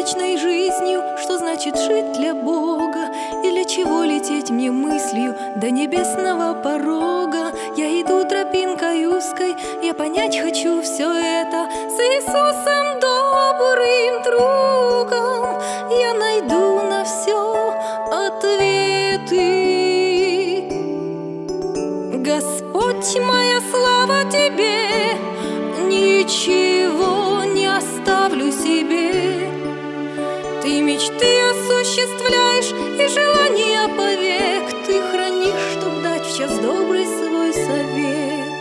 вечной жизнью, что значит жить для Бога, и для чего лететь мне мыслью до небесного порога. Я иду тропинкой узкой, я понять хочу все это. С Иисусом добрым другом я найду на все ответы. Господь, моя слава Тебе, ничего не оставлю себе. Ты мечты осуществляешь и желания повек. Ты хранишь, чтоб дать в час добрый свой совет.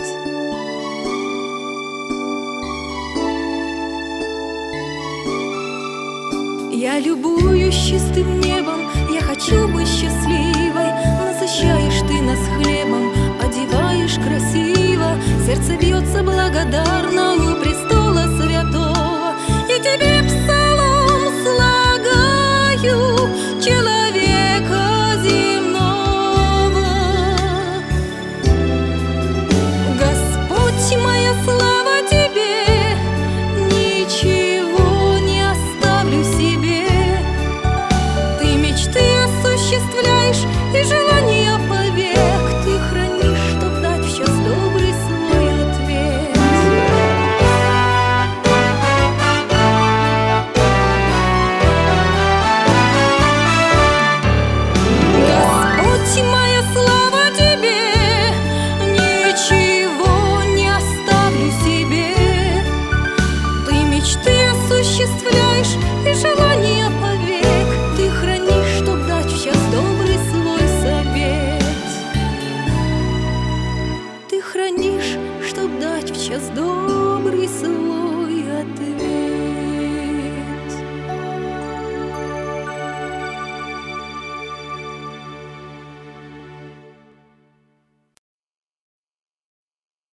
Я любуюсь чистым небом, я хочу быть счастливой. Насыщаешь ты нас хлебом, одеваешь красиво. Сердце бьется благодарно у престола святого. И тебе псалом слагаю, человека земного. Господь, моя слава Тебе, ничего не оставлю себе. Ты мечты осуществляешь и желания повек. Ты хранишь, чтоб дать в час добрый свой ответ. Господь, моя слава Тебе, ничего не оставлю себе. Ты мечты осуществляешь и желания повек. Ты хранишь, чтоб дать в час добрый свой совет. Ты хранишь, чтоб дать в час добрый свой